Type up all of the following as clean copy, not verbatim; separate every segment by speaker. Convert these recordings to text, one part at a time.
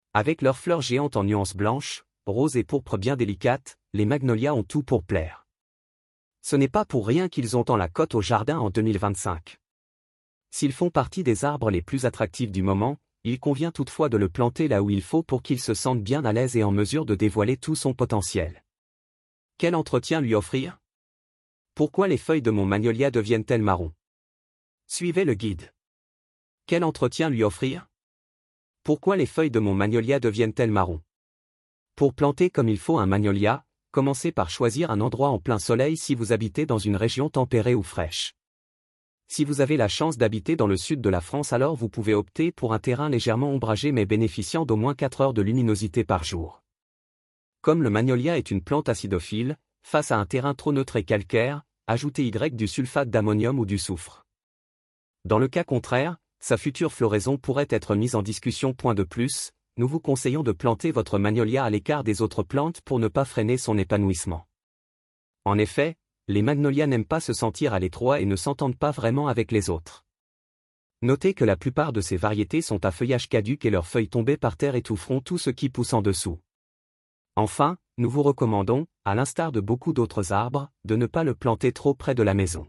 Speaker 1: Avec leurs fleurs géantes en nuances blanches, roses et pourpres bien délicates, les magnolias ont tout pour plaire. Ce n'est pas pour rien qu'ils ont tant la cote au jardin en 2025. S'ils font partie des arbres les plus attractifs du moment, il convient toutefois de le planter là où il faut pour qu'il se sente bien à l'aise et en mesure de dévoiler tout son potentiel. Quel entretien lui offrir? Pourquoi les feuilles de mon magnolia deviennent-elles marron? Suivez le guide. Quel entretien lui offrir? Pourquoi les feuilles de mon magnolia deviennent-elles marron? Pour planter comme il faut un magnolia, commencez par choisir un endroit en plein soleil si vous habitez dans une région tempérée ou fraîche. Si vous avez la chance d'habiter dans le sud de la France, alors vous pouvez opter pour un terrain légèrement ombragé mais bénéficiant d'au moins 4 heures de luminosité par jour. Comme le magnolia est une plante acidophile, face à un terrain trop neutre et calcaire, ajoutez du sulfate d'ammonium ou du soufre. Dans le cas contraire, sa future floraison pourrait être mise en discussion. Point de plus, nous vous conseillons de planter votre magnolia à l'écart des autres plantes pour ne pas freiner son épanouissement. En effet, les magnolias n'aiment pas se sentir à l'étroit et ne s'entendent pas vraiment avec les autres. Notez que la plupart de ces variétés sont à feuillage caduc et leurs feuilles tombées par terre étoufferont tout ce qui pousse en dessous. Enfin, nous vous recommandons, à l'instar de beaucoup d'autres arbres, de ne pas le planter trop près de la maison.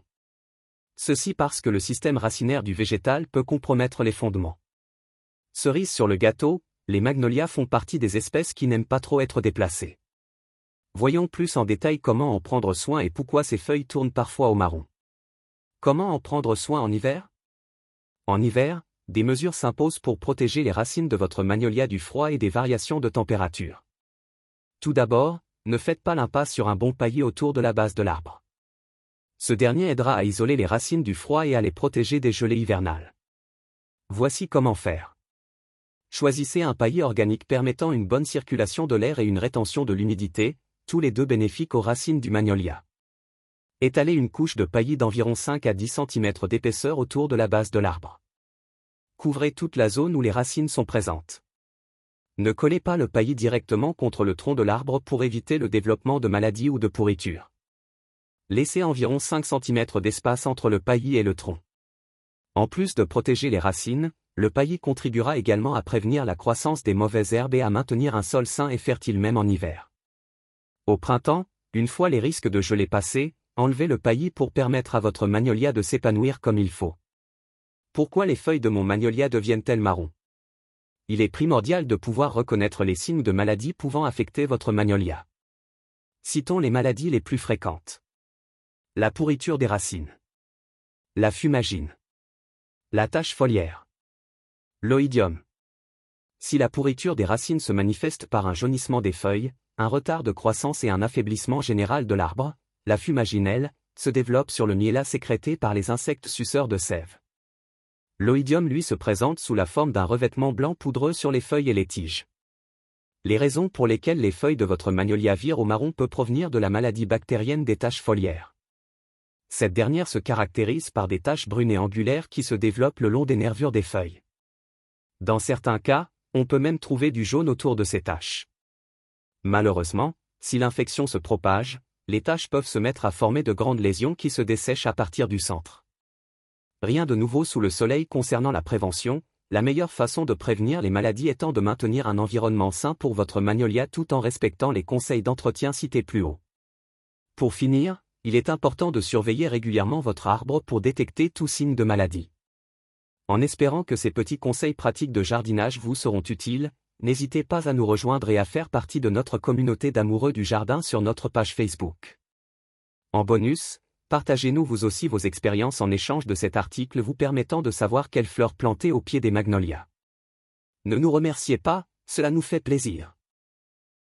Speaker 1: Ceci parce que le système racinaire du végétal peut compromettre les fondements. Cerise sur le gâteau, les magnolias font partie des espèces qui n'aiment pas trop être déplacées. Voyons plus en détail comment en prendre soin et pourquoi ces feuilles tournent parfois au marron. Comment en prendre soin en hiver? En hiver, des mesures s'imposent pour protéger les racines de votre magnolia du froid et des variations de température. Tout d'abord, ne faites pas l'impasse sur un bon paillis autour de la base de l'arbre. Ce dernier aidera à isoler les racines du froid et à les protéger des gelées hivernales. Voici comment faire. Choisissez un paillis organique permettant une bonne circulation de l'air et une rétention de l'humidité, tous les deux bénéfiques aux racines du magnolia. Étalez une couche de paillis d'environ 5 à 10 cm d'épaisseur autour de la base de l'arbre. Couvrez toute la zone où les racines sont présentes. Ne collez pas le paillis directement contre le tronc de l'arbre pour éviter le développement de maladies ou de pourritures. Laissez environ 5 cm d'espace entre le paillis et le tronc. En plus de protéger les racines, le paillis contribuera également à prévenir la croissance des mauvaises herbes et à maintenir un sol sain et fertile même en hiver. Au printemps, une fois les risques de gelée passés, enlevez le paillis pour permettre à votre magnolia de s'épanouir comme il faut. Pourquoi les feuilles de mon magnolia deviennent-elles marron? Il est primordial de pouvoir reconnaître les signes de maladies pouvant affecter votre magnolia. Citons les maladies les plus fréquentes. La pourriture des racines. La fumagine. La tache foliaire. L'oïdium. Si la pourriture des racines se manifeste par un jaunissement des feuilles, un retard de croissance et un affaiblissement général de l'arbre, la fumagine, elle, se développe sur le miella sécrété par les insectes suceurs de sève. L'oïdium, lui, se présente sous la forme d'un revêtement blanc poudreux sur les feuilles et les tiges. Les raisons pour lesquelles les feuilles de votre magnolia virent au marron peuvent provenir de la maladie bactérienne des taches foliaires. Cette dernière se caractérise par des taches brunes et angulaires qui se développent le long des nervures des feuilles. Dans certains cas, on peut même trouver du jaune autour de ces taches. Malheureusement, si l'infection se propage, les taches peuvent se mettre à former de grandes lésions qui se dessèchent à partir du centre. Rien de nouveau sous le soleil concernant la prévention, la meilleure façon de prévenir les maladies étant de maintenir un environnement sain pour votre magnolia tout en respectant les conseils d'entretien cités plus haut. Pour finir, il est important de surveiller régulièrement votre arbre pour détecter tout signe de maladie. En espérant que ces petits conseils pratiques de jardinage vous seront utiles, n'hésitez pas à nous rejoindre et à faire partie de notre communauté d'amoureux du jardin sur notre page Facebook. En bonus, partagez-nous vous aussi vos expériences en échange de cet article vous permettant de savoir quelles fleurs planter au pied des magnolias. Ne nous remerciez pas, cela nous fait plaisir.